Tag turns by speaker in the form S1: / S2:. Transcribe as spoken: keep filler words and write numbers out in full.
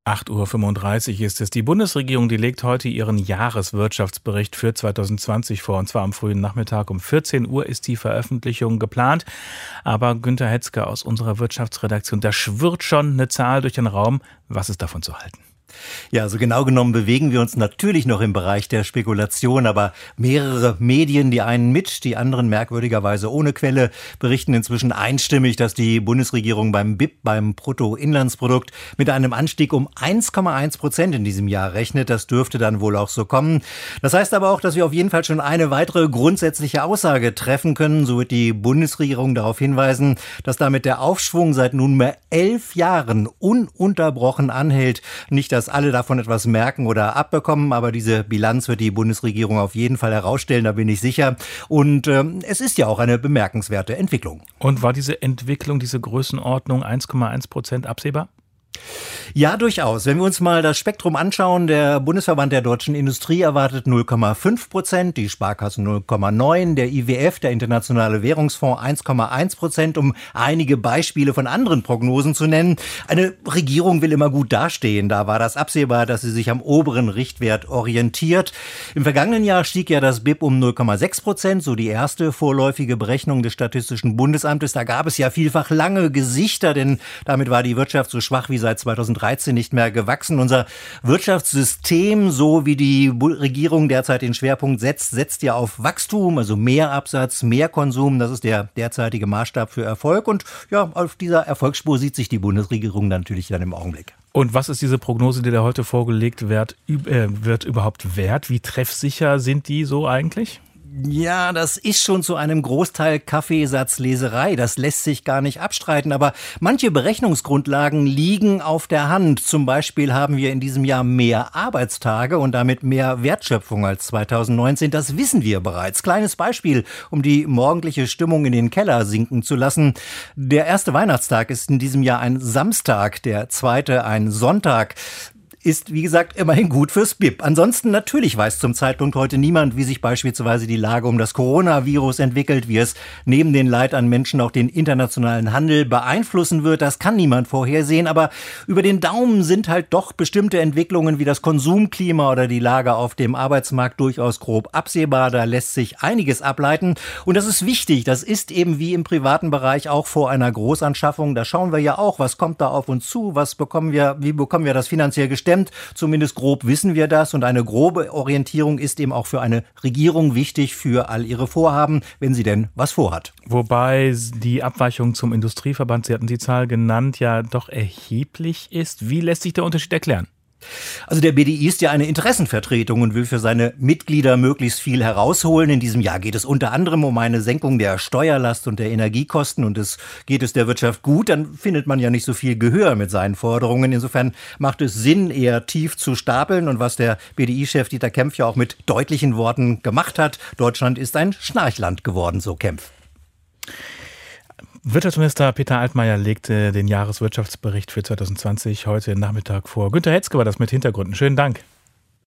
S1: acht Uhr fünfunddreißig ist es. Die Bundesregierung, die legt heute ihren Jahreswirtschaftsbericht für zwanzig zwanzig vor. Und zwar am frühen Nachmittag um vierzehn Uhr ist die Veröffentlichung geplant. Aber Günter Hetzger aus unserer Wirtschaftsredaktion, da schwirrt schon eine Zahl durch den Raum. Was ist davon zu halten?
S2: Ja, also genau genommen bewegen wir uns natürlich noch im Bereich der Spekulation, aber mehrere Medien, die einen mit, die anderen merkwürdigerweise ohne Quelle, berichten inzwischen einstimmig, dass die Bundesregierung beim B I P, beim Bruttoinlandsprodukt, mit einem Anstieg um eins Komma eins Prozent in diesem Jahr rechnet. Das dürfte dann wohl auch so kommen. Das heißt aber auch, dass wir auf jeden Fall schon eine weitere grundsätzliche Aussage treffen können. So wird die Bundesregierung darauf hinweisen, dass damit der Aufschwung seit nunmehr elf Jahren ununterbrochen anhält. Nicht, dass alle davon etwas merken oder abbekommen, aber diese Bilanz wird die Bundesregierung auf jeden Fall herausstellen, da bin ich sicher. Und ähm, es ist ja auch eine bemerkenswerte Entwicklung.
S1: Und war diese Entwicklung, diese Größenordnung eins Komma eins Prozent absehbar?
S2: Ja, durchaus. Wenn wir uns mal das Spektrum anschauen, der Bundesverband der deutschen Industrie erwartet null Komma fünf Prozent, die Sparkassen null Komma neun, der I W F, der Internationale Währungsfonds eins Komma eins Prozent, um einige Beispiele von anderen Prognosen zu nennen. Eine Regierung will immer gut dastehen. Da war das absehbar, dass sie sich am oberen Richtwert orientiert. Im vergangenen Jahr stieg ja das B I P um null Komma sechs Prozent, so die erste vorläufige Berechnung des Statistischen Bundesamtes. Da gab es ja vielfach lange Gesichter, denn damit war die Wirtschaft so schwach wie seit zweitausenddreizehn nicht mehr gewachsen. Unser Wirtschaftssystem, so wie die Regierung derzeit den Schwerpunkt setzt, setzt ja auf Wachstum, also mehr Absatz, mehr Konsum. Das ist der derzeitige Maßstab für Erfolg. Und ja, auf dieser Erfolgsspur sieht sich die Bundesregierung natürlich dann im Augenblick.
S1: Und was ist diese Prognose, die da heute vorgelegt wird, äh, wird überhaupt wert? Wie treffsicher sind die so eigentlich?
S2: Ja, das ist schon zu einem Großteil Kaffeesatzleserei. Das lässt sich gar nicht abstreiten. Aber manche Berechnungsgrundlagen liegen auf der Hand. Zum Beispiel haben wir in diesem Jahr mehr Arbeitstage und damit mehr Wertschöpfung als zweitausendneunzehn. Das wissen wir bereits. Kleines Beispiel, um die morgendliche Stimmung in den Keller sinken zu lassen. Der erste Weihnachtstag ist in diesem Jahr ein Samstag, der zweite ein Sonntag. Ist, wie gesagt, immerhin gut fürs B I P. Ansonsten natürlich weiß zum Zeitpunkt heute niemand, wie sich beispielsweise die Lage um das Coronavirus entwickelt, wie es neben den Leid an Menschen auch den internationalen Handel beeinflussen wird. Das kann niemand vorhersehen, aber über den Daumen sind halt doch bestimmte Entwicklungen wie das Konsumklima oder die Lage auf dem Arbeitsmarkt durchaus grob absehbar. Da lässt sich einiges ableiten und das ist wichtig. Das ist eben wie im privaten Bereich auch vor einer Großanschaffung. Da schauen wir ja auch, was kommt da auf uns zu, was bekommen wir, wie bekommen wir das finanziell gestemmt. Zumindest grob wissen wir das und eine grobe Orientierung ist eben auch für eine Regierung wichtig für all ihre Vorhaben, wenn sie denn was vorhat.
S1: Wobei die Abweichung zum Industrieverband, Sie hatten die Zahl genannt, ja doch erheblich ist. Wie lässt sich der Unterschied erklären?
S2: Also der B D I ist ja eine Interessenvertretung und will für seine Mitglieder möglichst viel herausholen. In diesem Jahr geht es unter anderem um eine Senkung der Steuerlast und der Energiekosten und es geht es der Wirtschaft gut, dann findet man ja nicht so viel Gehör mit seinen Forderungen. Insofern macht es Sinn, eher tief zu stapeln und was der B D I-Chef Dieter Kempf ja auch mit deutlichen Worten gemacht hat. Deutschland ist ein Schnarchland geworden, so Kempf.
S1: Wirtschaftsminister Peter Altmaier legte den Jahreswirtschaftsbericht für zwanzig zwanzig heute Nachmittag vor. Günter Hetzger war das mit Hintergründen. Schönen Dank.